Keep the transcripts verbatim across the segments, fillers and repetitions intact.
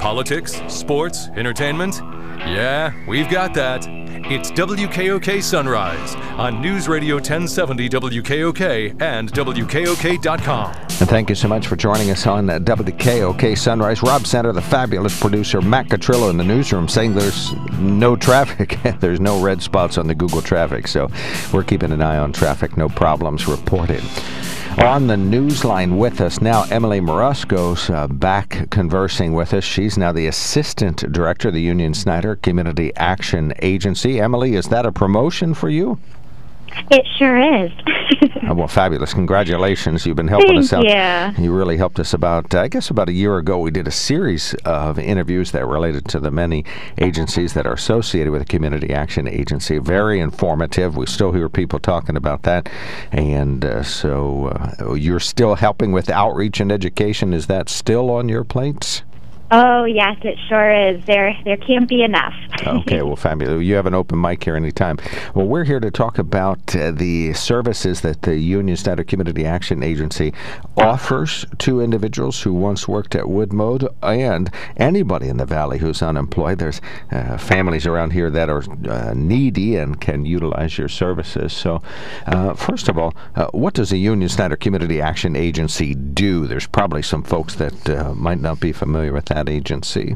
Politics, sports, entertainment? Yeah, we've got that. It's W K O K Sunrise on News Radio ten seventy W K O K and W K O K dot com. And thank you so much for joining us on uh, W K O K Sunrise. Rob Center, the fabulous producer, Matt Catrillo in the newsroom saying there's no traffic. There's no red spots on the Google traffic, so we're keeping an eye on traffic. No problems reported. On the news line with us now, Emily Marusco's uh, back conversing with us. She's now the Assistant Director of the Union Snyder Community Action Agency. Emily, is that a promotion for you? It sure is. Oh, well, fabulous. Congratulations. You've been helping Thank us out. you. You really helped us about, uh, I guess about a year ago, we did a series of interviews that related to the many agencies that are associated with the Community Action Agency. Very informative. We still hear people talking about that. And uh, so uh, you're still helping with outreach and education. Is that still on your plates? Oh, yes, it sure is. There there can't be enough. Okay, well, fabulous. You have an open mic here anytime. Well, we're here to talk about uh, the services that the Union Snyder Community Action Agency offers to individuals who once worked at Woodmode and anybody in the Valley who's unemployed. There's uh, families around here that are uh, needy and can utilize your services. So, uh, first of all, uh, what does the Union Snyder Community Action Agency do? There's probably some folks that uh, might not be familiar with that agency.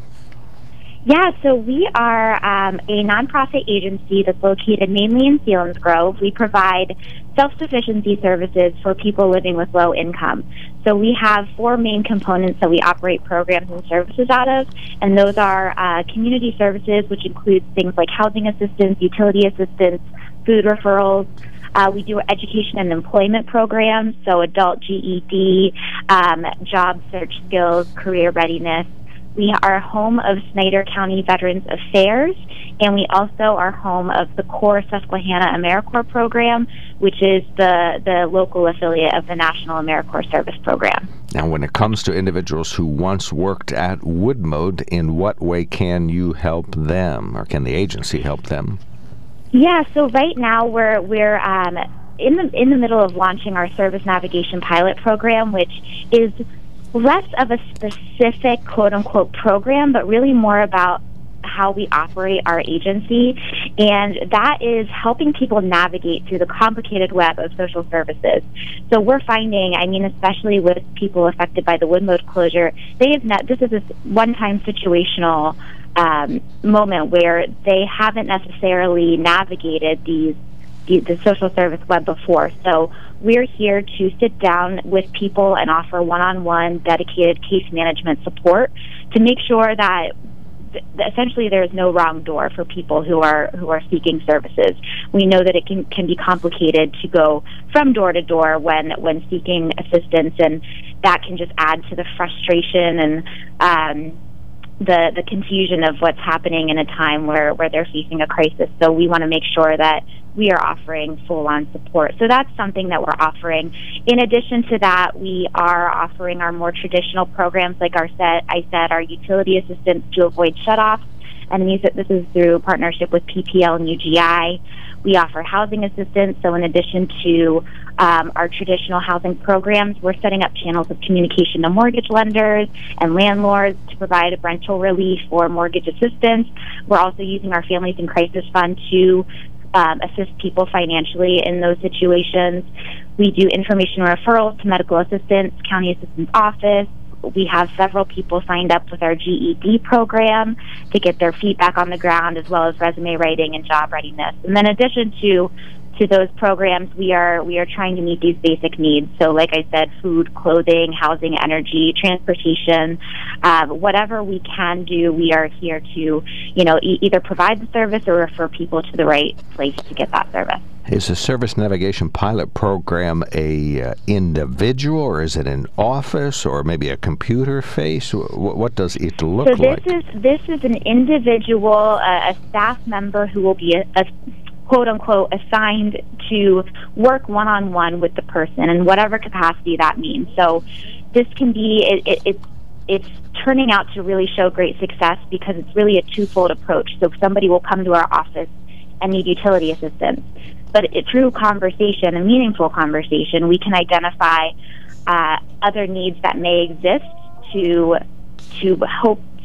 Yeah, so we are um, a nonprofit agency that's located mainly in Selinsgrove. We provide self-sufficiency services for people living with low income. So we have four main components that we operate programs and services out of, and those are uh, community services, which includes things like housing assistance, utility assistance, food referrals. Uh, we do education and employment programs, so adult G E D, um, job search skills, career readiness. We are home of Snyder County Veterans Affairs, and we also are home of the Core Susquehanna AmeriCorps program, which is the, the local affiliate of the National AmeriCorps Service Program. Now, when it comes to individuals who once worked at Woodmode, in what way can you help them, or can the agency help them? Yeah, so right now we're we're um, in the in the middle of launching our service navigation pilot program, which is less of a specific quote-unquote program, but really more about how we operate our agency, and that is helping people navigate through the complicated web of social services. So we're finding, I mean, especially with people affected by the Woodmode closure, they have not, this is a one-time situational um, moment where they haven't necessarily navigated these The, the social service web before. So we're here to sit down with people and offer one-on-one dedicated case management support to make sure that th- essentially there is no wrong door for people who are who are seeking services. We know that it can, can be complicated to go from door to door when when seeking assistance, and that can just add to the frustration and um, the the confusion of what's happening in a time where, where they're facing a crisis. So we want to make sure that we are offering full-on support. So that's something that we're offering. In addition to that, we are offering our more traditional programs, like our set, I said, our utility assistance to avoid shutoffs. And these, this is through partnership with P P L and U G I. We offer housing assistance. So in addition to um, our traditional housing programs, we're setting up channels of communication to mortgage lenders and landlords to provide rental relief or mortgage assistance. We're also using our Families in Crisis Fund to Um, assist people financially in those situations. We do information referrals to medical assistance, county assistance office. We have several people signed up with our G E D program to get their feet back on the ground, as well as resume writing and job readiness. And then in addition to to those programs, we are we are trying to meet these basic needs. So like I said, food, clothing, housing, energy, transportation, uh, whatever we can do, we are here to, you know, e- either provide the service or refer people to the right place to get that service. Is the Service Navigation Pilot Program a uh, individual, or is it an office, or maybe a computer face? W- what does it look so this like? is this is an individual, uh, a staff member who will be a, a quote-unquote assigned to work one-on-one with the person in whatever capacity that means. So this can be, it, it, it's, it's turning out to really show great success because it's really a twofold approach. So somebody will come to our office and need utility assistance, but it, through conversation, a meaningful conversation, we can identify uh, other needs that may exist to to hope that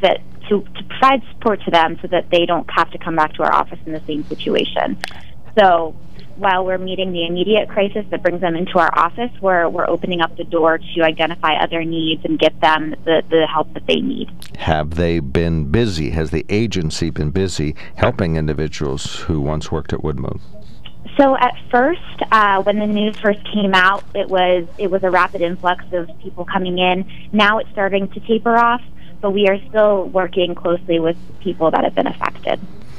to, to provide support to them so that they don't have to come back to our office in the same situation. So while we're meeting the immediate crisis that brings them into our office, we're, we're opening up the door to identify other needs and get them the, the help that they need. Have they been busy? Has the agency been busy helping individuals who once worked at Woodmode? So at first, uh, when the news first came out, it was it was a rapid influx of people coming in. Now it's starting to taper off, but we are still working closely with people that have been affected.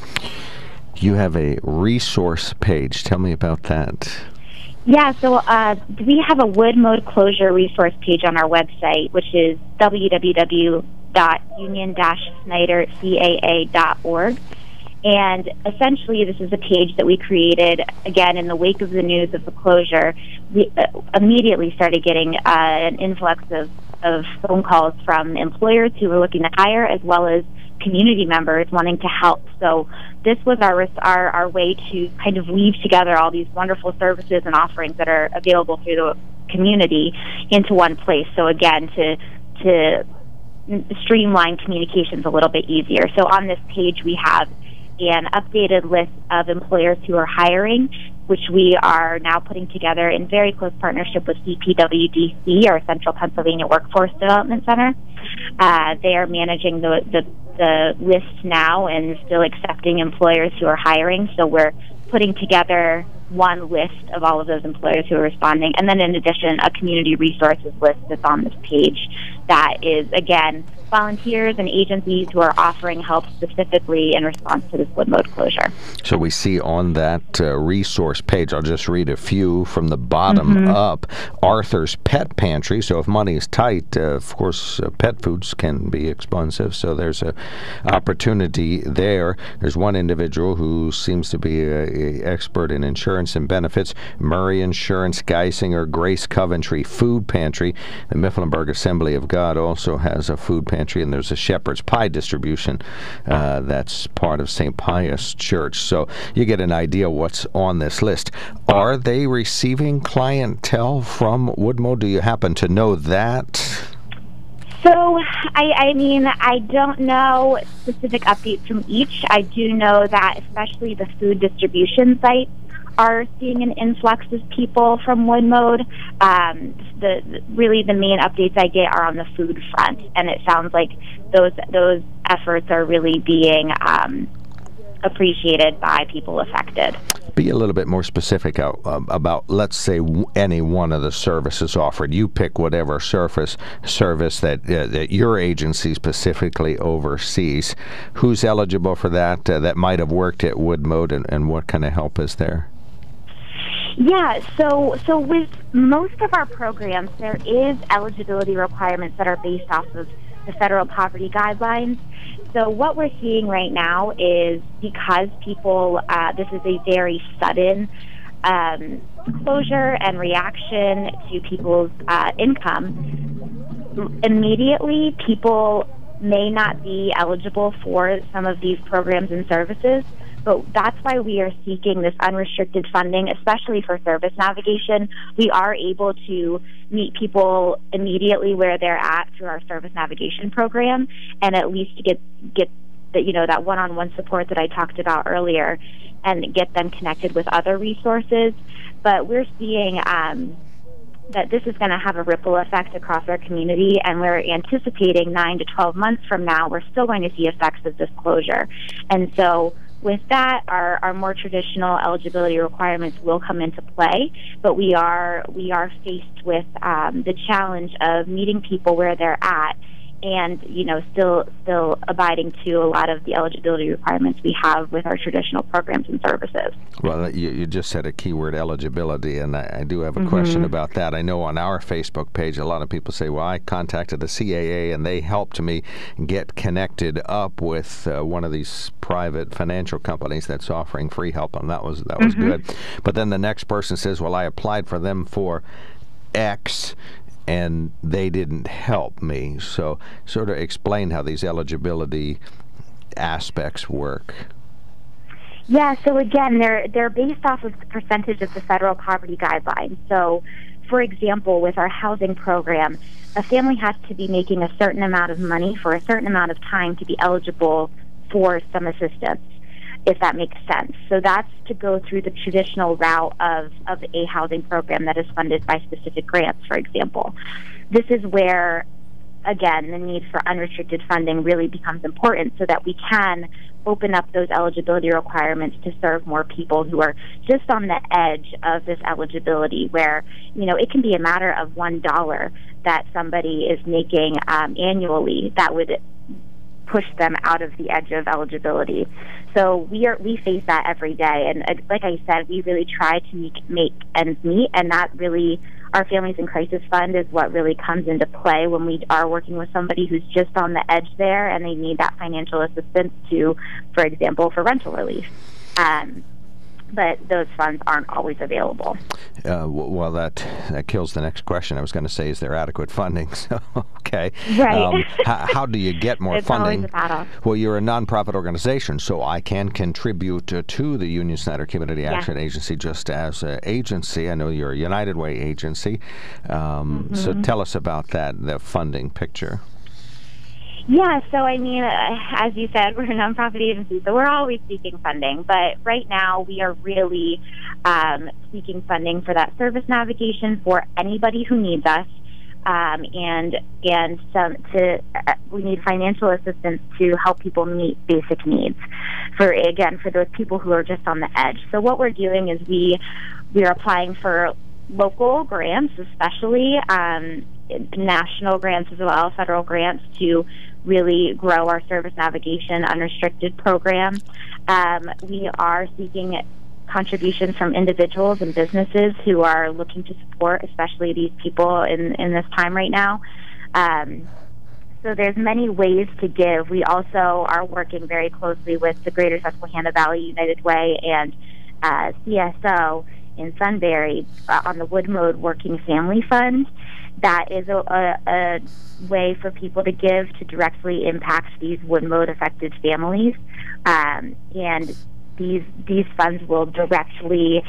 You have a resource page. Tell me about that. Yeah, so uh, we have a Woodmode closure resource page on our website, which is w w w dot union dash snyder c a a dot org. And essentially, this is a page that we created, again, in the wake of the news of the closure. We uh, immediately started getting uh, an influx of, of phone calls from employers who were looking to hire, as well as community members wanting to help. So this was our, our, our way to kind of weave together all these wonderful services and offerings that are available through the community into one place. So again, to to streamline communications a little bit easier. So on this page, we have an updated list of employers who are hiring, which we are now putting together in very close partnership with C P W D C, our Central Pennsylvania Workforce Development Center. Uh, they are managing the, the, the list now and still accepting employers who are hiring. So we're putting together one list of all of those employers who are responding. And then in addition, a community resources list that's on this page that is, again, volunteers and agencies who are offering help specifically in response to this Woodmode closure. So we see on that uh, resource page, I'll just read a few from the bottom mm-hmm. up, Arthur's Pet Pantry. So if money is tight, uh, of course, uh, pet foods can be expensive, so there's a opportunity there. There's one individual who seems to be an expert in insurance and benefits, Murray Insurance, Geisinger, Grace Coventry Food Pantry. The Mifflinburg Assembly of God also has a food pantry. And there's a shepherd's pie distribution uh, that's part of Saint Pius Church. So you get an idea what's on this list. Are they receiving clientele from Woodmode? Do you happen to know that? So, I, I mean, I don't know specific updates from each. I do know that especially the food distribution sites are seeing an influx of people from Woodmode. Um, the, the really the main updates I get are on the food front, and it sounds like those those efforts are really being um, appreciated by people affected. Be a little bit more specific uh, about, let's say, w- any one of the services offered. You pick whatever surface service that uh, that your agency specifically oversees. Who's eligible for that? Uh, that might have worked at Woodmode, and, and what kind of help is there? Yeah, so so with most of our programs, there is eligibility requirements that are based off of the federal poverty guidelines. So what we're seeing right now is because people, uh, this is a very sudden um, closure and reaction to people's uh, income, immediately people may not be eligible for some of these programs and services. But that's why we are seeking this unrestricted funding, especially for service navigation. We are able to meet people immediately where they're at through our service navigation program, and at least get get the, you know, that one-on-one support that I talked about earlier, and get them connected with other resources. But we're seeing um, that this is going to have a ripple effect across our community, and we're anticipating nine to twelve months from now, we're still going to see effects of this closure. And so with that, our, our more traditional eligibility requirements will come into play, but we are we are faced with um, the challenge of meeting people where they're at, and you know, still still abiding to a lot of the eligibility requirements we have with our traditional programs and services. Well, you, you just said a keyword, eligibility, and I, I do have a mm-hmm. question about that. I know on our Facebook page, a lot of people say, well, I contacted the C A A, and they helped me get connected up with uh, one of these private financial companies that's offering free help, and that was, that was mm-hmm. good. But then the next person says, well, I applied for them for X, and they didn't help me. So sort of explain how these eligibility aspects work. Yeah, so again, they're they're based off of the percentage of the federal poverty guidelines. So for example, with our housing program, a family has to be making a certain amount of money for a certain amount of time to be eligible for some assistance, if that makes sense. So that's to go through the traditional route of, of a housing program that is funded by specific grants, for example. This is where, again, the need for unrestricted funding really becomes important so that we can open up those eligibility requirements to serve more people who are just on the edge of this eligibility, where, you know, it can be a matter of one dollar that somebody is making um, annually that would push them out of the edge of eligibility. So we are we face that every day, and uh, like I said, we really try to make, make ends meet, and that really, our Families in Crisis Fund is what really comes into play when we are working with somebody who's just on the edge there and they need that financial assistance to, for example, for rental relief. Um, but those funds aren't always available. Uh, well, that that kills the next question. I was going to say, is there adequate funding? So, okay. Right. Um, how, how do you get more it's funding? Always a battle. Well, you're a nonprofit organization, so I can contribute uh, to the Union Snyder Community Action yeah. Agency just as an agency. I know you're a United Way agency. Um, mm-hmm. So tell us about that, the funding picture. Yeah, so I mean, uh, as you said, we're a nonprofit agency, so we're always seeking funding. But right now, we are really um, seeking funding for that service navigation for anybody who needs us, um, and and some to uh, we need financial assistance to help people meet basic needs. For again, for those people who are just on the edge. So what we're doing is we we are applying for local grants, especially um, national grants as well, federal grants, to really grow our service navigation unrestricted program. Um, we are seeking contributions from individuals and businesses who are looking to support, especially these people in, in this time right now. Um, so there's many ways to give. We also are working very closely with the Greater Susquehanna Valley United Way and uh, C S O in Sunbury uh, on the Woodmode Working Family Fund. That is a, a, a way for people to give to directly impact these Woodmode affected families, um, and these these funds will directly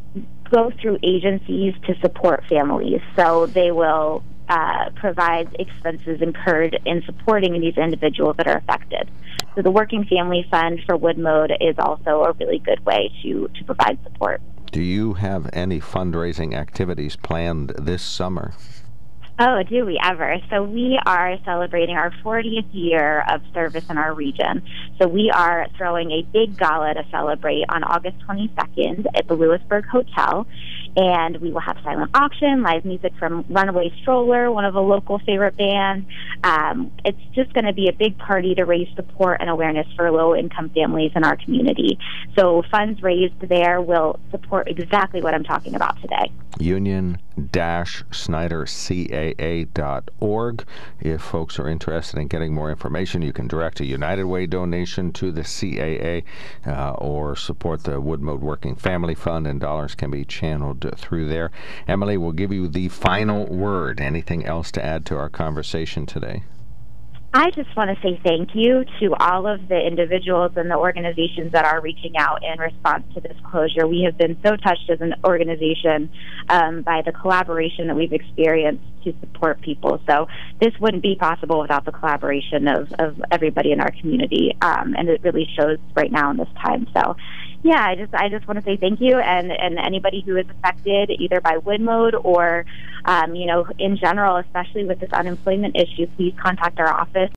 go through agencies to support families. So they will uh, provide expenses incurred in supporting these individuals that are affected. So the Working Family Fund for Woodmode is also a really good way to to provide support. Do you have any fundraising activities planned this summer? Oh, do we ever? So we are celebrating our fortieth year of service in our region. So we are throwing a big gala to celebrate on August twenty-second at the Lewisburg Hotel. And we will have silent auction, live music from Runaway Stroller, one of the local favorite bands. Um, it's just going to be a big party to raise support and awareness for low-income families in our community. So funds raised there will support exactly what I'm talking about today. Union Snyder C A A dot org. If folks are interested in getting more information, you can direct a United Way donation to the C A A uh, or support the Woodmode Working Family Fund, and dollars can be channeled through there. Emily, we'll give you the final word. Anything else to add to our conversation today? I just want to say thank you to all of the individuals and the organizations that are reaching out in response to this closure. We have been so touched as an organization um, by the collaboration that we've experienced to support people. So this wouldn't be possible without the collaboration of, of everybody in our community, um, and it really shows right now in this time. So yeah, I just I just want to say thank you, and, and anybody who is affected either by Woodmode or, um, you know, in general, especially with this unemployment issue, please contact our office.